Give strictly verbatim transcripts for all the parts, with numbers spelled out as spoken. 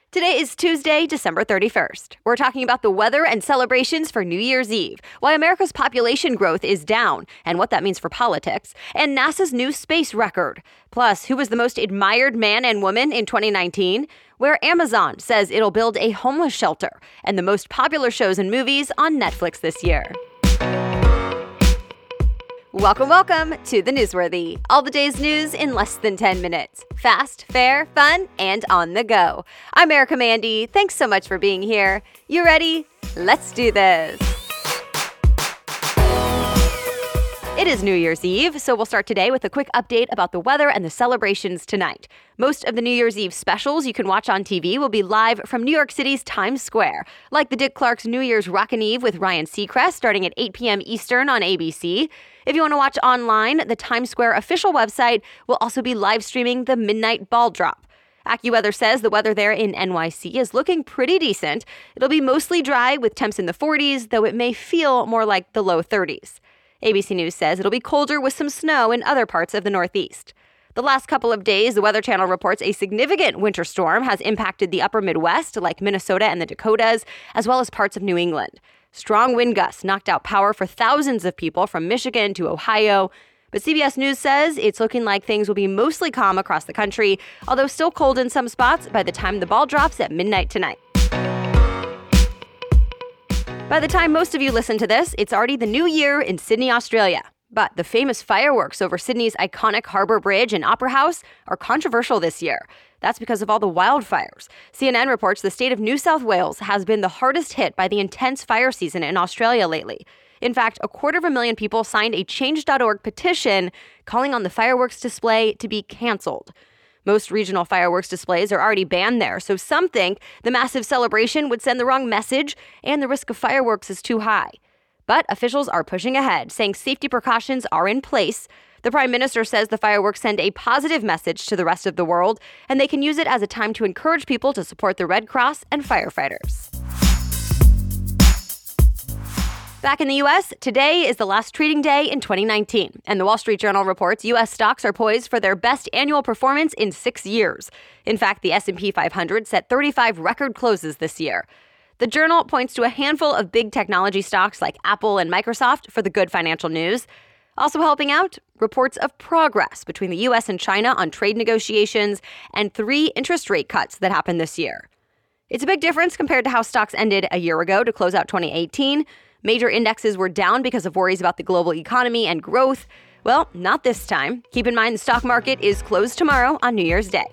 Today is Tuesday, December thirty-first. We're talking about the weather and celebrations for New Year's Eve, why America's population growth is down, and what that means for politics, and NASA's new space record. Plus, who was the most admired man and woman in twenty nineteen, where Amazon says it'll build a homeless shelter, and the most popular shows and movies on Netflix this year. Welcome, welcome to The Newsworthy. All the day's news in less than ten minutes. Fast, fair, fun, and on the go. I'm Erica Mandy. Thanks so much for being here. You ready? Let's do this. It is New Year's Eve, so we'll start today with a quick update about the weather and the celebrations tonight. Most of the New Year's Eve specials you can watch on T V will be live from New York City's Times Square, like the Dick Clark's New Year's Rockin' Eve with Ryan Seacrest starting at eight p.m. Eastern on A B C. If you want to watch online, the Times Square official website will also be live streaming the Midnight Ball Drop. AccuWeather says the weather there in N Y C is looking pretty decent. It'll be mostly dry with temps in the forties, though it may feel more like the low thirties. A B C News says it'll be colder with some snow in other parts of the Northeast. The last couple of days, the Weather Channel reports a significant winter storm has impacted the upper Midwest, like Minnesota and the Dakotas, as well as parts of New England. Strong wind gusts knocked out power for thousands of people from Michigan to Ohio. But C B S News says it's looking like things will be mostly calm across the country, although still cold in some spots by the time the ball drops at midnight tonight. By the time most of you listen to this, it's already the new year in Sydney, Australia. But the famous fireworks over Sydney's iconic Harbour Bridge and Opera House are controversial this year. That's because of all the wildfires. C N N reports the state of New South Wales has been the hardest hit by the intense fire season in Australia lately. In fact, a quarter of a million people signed a change dot org petition calling on the fireworks display to be canceled. Most regional fireworks displays are already banned there, so some think the massive celebration would send the wrong message and the risk of fireworks is too high. But officials are pushing ahead, saying safety precautions are in place. The Prime Minister says the fireworks send a positive message to the rest of the world, and they can use it as a time to encourage people to support the Red Cross and firefighters. Back in the U S, today is the last trading day in twenty nineteen, and the Wall Street Journal reports U S stocks are poised for their best annual performance in six years. In fact, the S and P five hundred set thirty-five record closes this year. The Journal points to a handful of big technology stocks like Apple and Microsoft for the good financial news. Also helping out, reports of progress between the U S and China on trade negotiations and three interest rate cuts that happened this year. It's a big difference compared to how stocks ended a year ago to close out twenty eighteen. Major indexes were down because of worries about the global economy and growth. Well, not this time. Keep in mind the stock market is closed tomorrow on New Year's Day.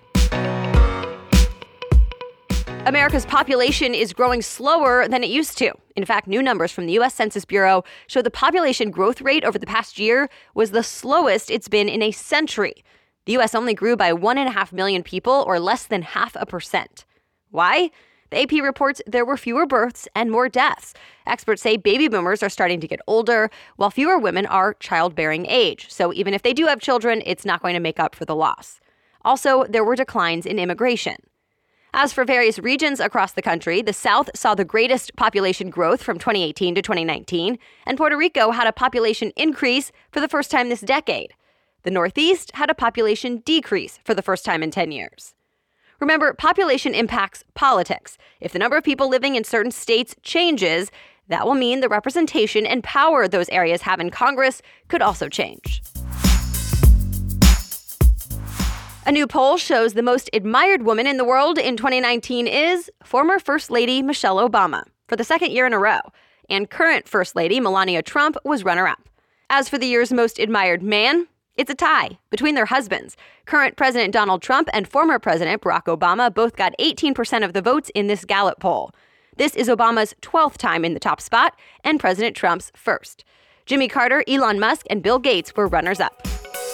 America's population is growing slower than it used to. In fact, new numbers from the U S Census Bureau show the population growth rate over the past year was the slowest it's been in a century. The U S only grew by one and a half million people, or less than half a percent. Why? The A P reports there were fewer births and more deaths. Experts say baby boomers are starting to get older, while fewer women are childbearing age. So even if they do have children, it's not going to make up for the loss. Also, there were declines in immigration. As for various regions across the country, the South saw the greatest population growth from twenty eighteen to twenty nineteen, and Puerto Rico had a population increase for the first time this decade. The Northeast had a population decrease for the first time in ten years. Remember, population impacts politics. If the number of people living in certain states changes, that will mean the representation and power those areas have in Congress could also change. A new poll shows the most admired woman in the world in twenty nineteen is former First Lady Michelle Obama, for the second year in a row, and current First Lady Melania Trump was runner-up. As for the year's most admired man, it's a tie between their husbands. Current President Donald Trump and former President Barack Obama both got eighteen percent of the votes in this Gallup poll. This is Obama's twelfth time in the top spot and President Trump's first. Jimmy Carter, Elon Musk, and Bill Gates were runners-up.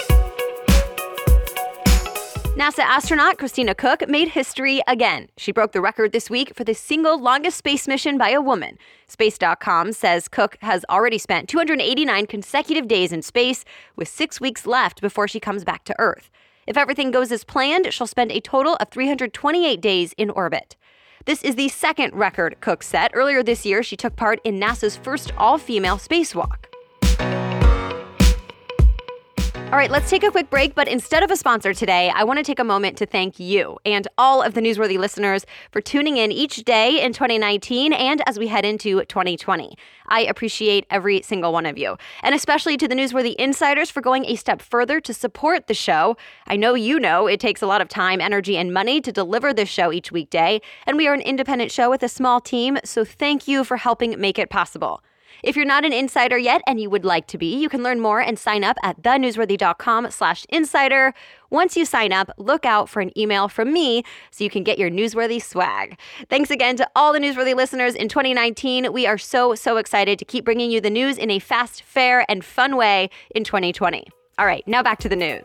NASA astronaut Christina Koch made history again. She broke the record this week for the single longest space mission by a woman. Space dot com says Koch has already spent two hundred eighty-nine consecutive days in space, with six weeks left before she comes back to Earth. If everything goes as planned, she'll spend a total of three hundred twenty-eight days in orbit. This is the second record Koch set. Earlier this year, she took part in NASA's first all-female spacewalk. All right, let's take a quick break, but instead of a sponsor today, I want to take a moment to thank you and all of the Newsworthy listeners for tuning in each day in twenty nineteen and as we head into twenty twenty. I appreciate every single one of you, and especially to the Newsworthy insiders for going a step further to support the show. I know you know it takes a lot of time, energy, and money to deliver this show each weekday, and we are an independent show with a small team, so thank you for helping make it possible. If you're not an insider yet and you would like to be, you can learn more and sign up at thenewsworthy.com slash insider. Once you sign up, look out for an email from me so you can get your Newsworthy swag. Thanks again to all the Newsworthy listeners in twenty nineteen. We are so, so excited to keep bringing you the news in a fast, fair, and fun way in twenty twenty. All right, now back to the news.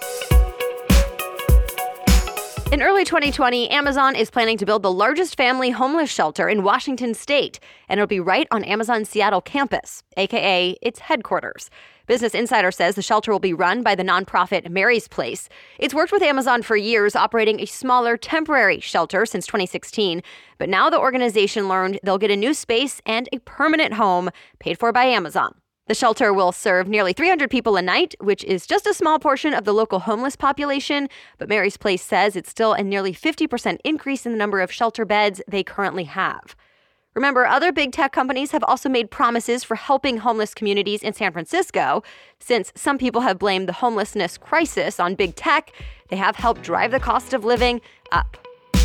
In early twenty twenty, Amazon is planning to build the largest family homeless shelter in Washington state, and it'll be right on Amazon's Seattle campus, aka its headquarters. Business Insider says the shelter will be run by the nonprofit Mary's Place. It's worked with Amazon for years, operating a smaller temporary shelter since twenty sixteen, but now the organization learned they'll get a new space and a permanent home paid for by Amazon. The shelter will serve nearly three hundred people a night, which is just a small portion of the local homeless population, but Mary's Place says it's still a nearly fifty percent increase in the number of shelter beds they currently have. Remember, other big tech companies have also made promises for helping homeless communities in San Francisco. Since some people have blamed the homelessness crisis on big tech, they have helped drive the cost of living up.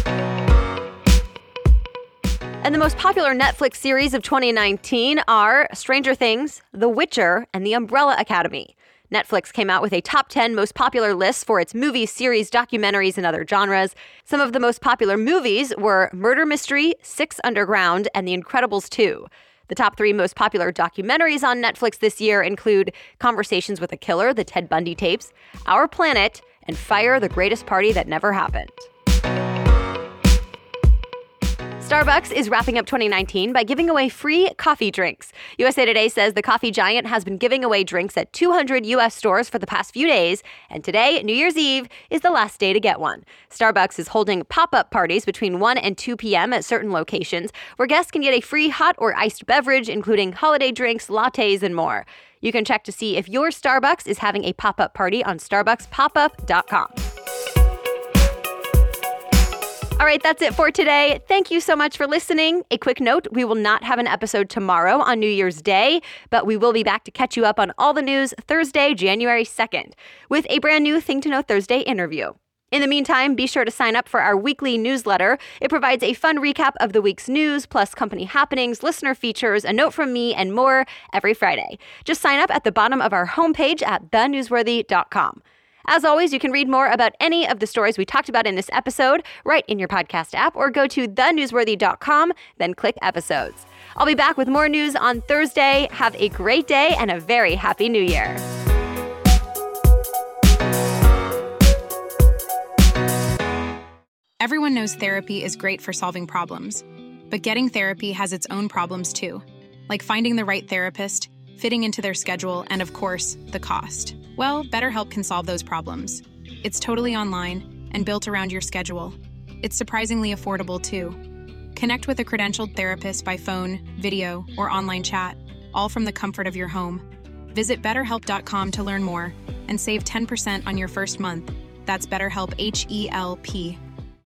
And the most popular Netflix series of twenty nineteen are Stranger Things, The Witcher, and The Umbrella Academy. Netflix came out with a top ten most popular lists for its movies, series, documentaries, and other genres. Some of the most popular movies were Murder Mystery, Six Underground, and The Incredibles two. The top three most popular documentaries on Netflix this year include Conversations with a Killer, The Ted Bundy Tapes, Our Planet, and Fire, The Greatest Party That Never Happened. Starbucks is wrapping up twenty nineteen by giving away free coffee drinks. U S A Today says the coffee giant has been giving away drinks at two hundred U S stores for the past few days, and today, New Year's Eve, is the last day to get one. Starbucks is holding pop-up parties between one and two p.m. at certain locations where guests can get a free hot or iced beverage, including holiday drinks, lattes, and more. You can check to see if your Starbucks is having a pop-up party on starbucks pop up dot com. All right, that's it for today. Thank you so much for listening. A quick note, we will not have an episode tomorrow on New Year's Day, but we will be back to catch you up on all the news Thursday, January second, with a brand new Thing to Know Thursday interview. In the meantime, be sure to sign up for our weekly newsletter. It provides a fun recap of the week's news, plus company happenings, listener features, a note from me, and more every Friday. Just sign up at the bottom of our homepage at the newsworthy dot com. As always, you can read more about any of the stories we talked about in this episode right in your podcast app, or go to the newsworthy dot com, then click episodes. I'll be back with more news on Thursday. Have a great day and a very happy New Year. Everyone knows therapy is great for solving problems, but getting therapy has its own problems too, like finding the right therapist, fitting into their schedule, and of course, the cost. Well, BetterHelp can solve those problems. It's totally online and built around your schedule. It's surprisingly affordable, too. Connect with a credentialed therapist by phone, video, or online chat, all from the comfort of your home. Visit better help dot com to learn more and save ten percent on your first month. That's BetterHelp, H E L P.